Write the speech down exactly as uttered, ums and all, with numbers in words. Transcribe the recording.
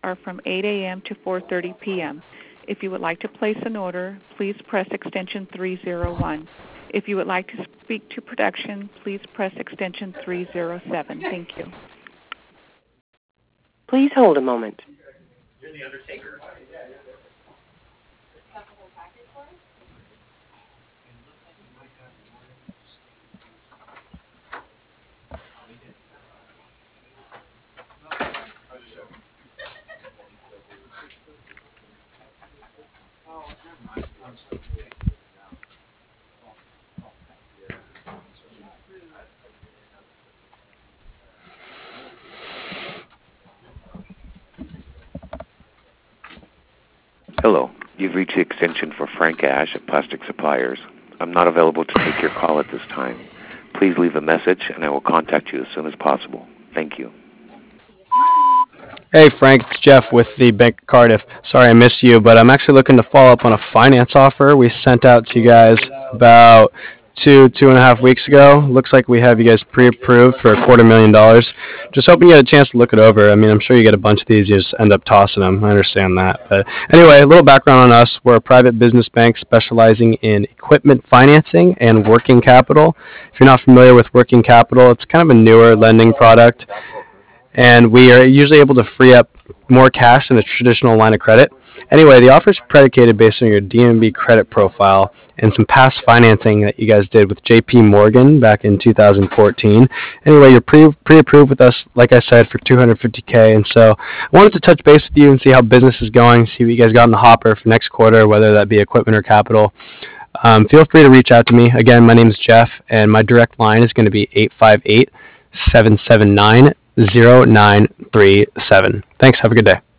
are from eight a m to four thirty p m If you would like to place an order, please press extension three oh one. If you would like to speak to production, please press extension three oh seven. Thank you. Please hold a moment. You're the Undertaker. Hello, you've reached the extension for Frank Ash at Plastic Suppliers. I'm not available to take your call at this time. Please leave a message and I will contact you as soon as possible. Thank you. Hey Frank, it's Jeff with the Bank of Cardiff. Sorry I missed you, but I'm actually looking to follow up on a finance offer we sent out to you guys about two, two and a half weeks ago. Looks like we have you guys pre-approved for a quarter million dollars. Just hoping you had a chance to look it over. I mean, I'm sure you get a bunch of these, you just end up tossing them. I understand that. But anyway, a little background on us. We're a private business bank specializing in equipment financing and working capital. If you're not familiar with working capital, it's kind of a newer lending product. And we are usually able to free up more cash than a traditional line of credit. Anyway, the offer is predicated based on your D M B credit profile and some past financing that you guys did with J P Morgan back in two thousand fourteen. Anyway, you're pre, pre-approved with us, like I said, for two hundred fifty K. And so I wanted to touch base with you and see how business is going, see what you guys got in the hopper for next quarter, whether that be equipment or capital. Um, feel free to reach out to me. Again, my name is Jeff, and my direct line is going to be eight five eight, seven seven nine, zero nine three seven. Thanks. Have a good day.